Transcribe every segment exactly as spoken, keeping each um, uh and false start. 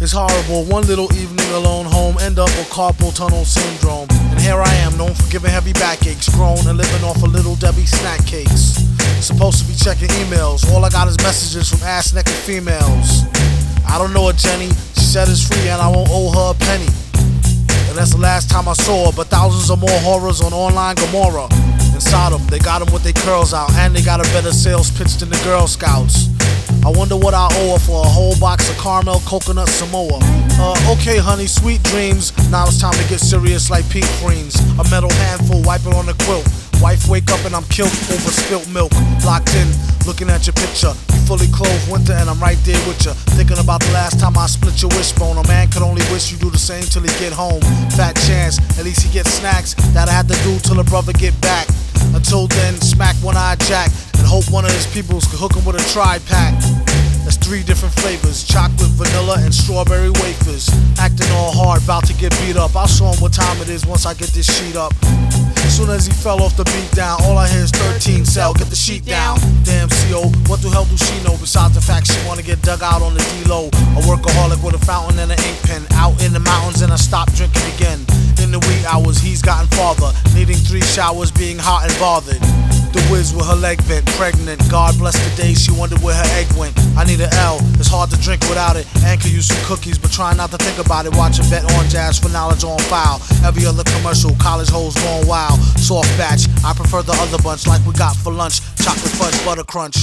It's horrible, one little evening alone home, end up with carpal tunnel syndrome. And here I am, known for giving heavy backaches, grown and living off of Little Debbie snack cakes. Supposed to be checking emails, all I got is messages from ass-naked females. I don't know her, Jenny, she said it's free and I won't owe her a penny. And that's the last time I saw her, but thousands of more horrors on online Gomorrah. Inside them, they got them with their curls out, and they got a better sales pitch than the Girl Scouts. I wonder what I owe her for a whole box of caramel coconut Samoa. Uh, okay honey, sweet dreams. Now it's time to get serious like Pete Freens. A metal handful, wipe it on the quilt. Wife wake up and I'm killed over spilt milk. Locked in, looking at your picture. You fully clothed winter and I'm right there with you. Thinking about the last time I split your wishbone. A man could only wish you do the same till he get home. Fat chance, at least he gets snacks that I had to do till a brother get back. Until then, smack one-eyed Jack and hope one of his peoples could hook him with a tri-pack. That's three different flavors, chocolate, vanilla, and strawberry wafers. Acting all hard, about to get beat up. I'll show him what time it is once I get this sheet up. As soon as he fell off the beat down, all I hear is thirteen cell, get the sheet down. Damn C O, what the hell do she know besides the fact she wanna get dug out on the D-low? A workaholic with a fountain and an ink pen, out in the mountains and I stopped drinking again. In the wee hours, he's gotten farther, needing three showers, being hot and bothered. The whiz with her leg bent, pregnant. God bless the day she wondered where her egg went. I need an L, it's hard to drink without it. And could use some cookies, but try not to think about it. Watch a bet on jazz for knowledge on file. Every other commercial, college hoes going wild. Soft batch, I prefer the other bunch like we got for lunch. Chocolate fudge butter crunch.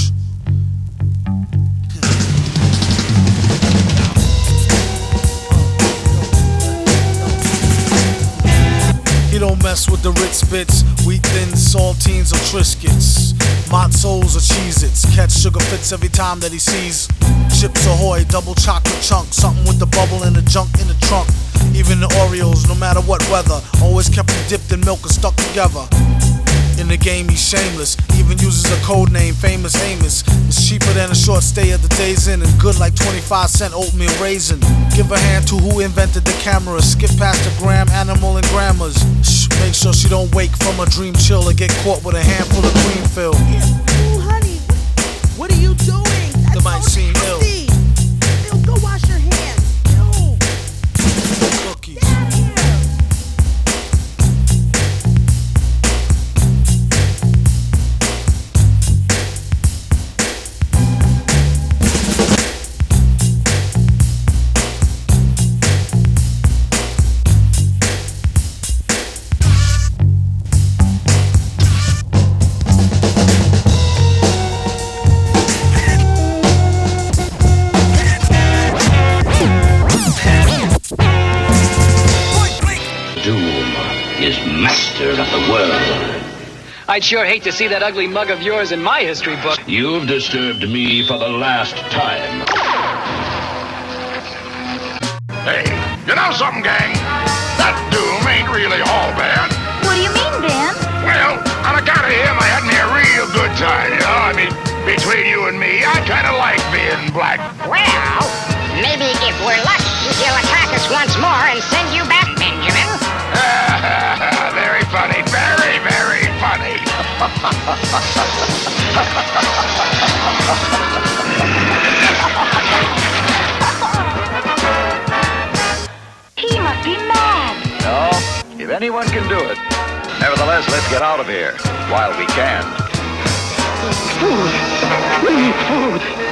He don't mess with the Ritz bits, wheat thins, saltines, or Triscuits, Mozzos or Cheez-Its. Catch sugar fits every time that he sees Chips Ahoy, double chocolate chunk, something with the bubble and the junk in the trunk. Even the Oreos, no matter what weather, always kept them dipped in milk and stuck together. In the game he's shameless, even uses a code name, Famous Amos. It's cheaper than a short stay at the Days Inn and good like twenty-five cent oatmeal raisin. Give a hand to who invented the camera, skip past the gram, animal and grammars. Shh, make sure she don't wake from a dream chill or get caught with a handful of cream fill. Ooh, honey, what are you doing? That's That might so seem ill. nasty. Ew, go wash your hands. Ew. Cookies. Get out of here. Master of the world. I'd sure hate to see that ugly mug of yours in my history book. You've disturbed me for the last time. Hey, you know something, gang? That doom ain't really all bad. What do you mean, Ben? Well, on account of him, I had me a real good time, you know? I mean, between you and me, I kind of like being black. Well, maybe if we're lucky, he'll attack us once more and send you back, Benjamin. Very funny, very, very funny. He must be mad. No, if anyone can do it. Nevertheless, let's get out of here while we can. Food. We need food.